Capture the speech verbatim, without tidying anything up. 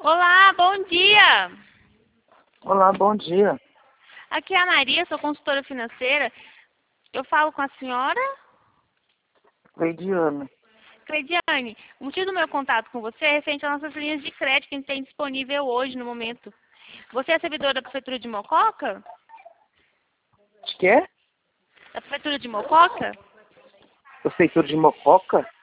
Olá, bom dia. Olá, bom dia. Aqui é a Maria, sou consultora financeira. Eu falo com a senhora Cleidiana. Cleidiane. O motivo do meu contato com você é referente às nossas linhas de crédito que a gente tem disponível hoje, no momento. Você é servidor da Prefeitura de Mococa? De que é? Da Prefeitura de Mococa? Prefeitura de Mococa?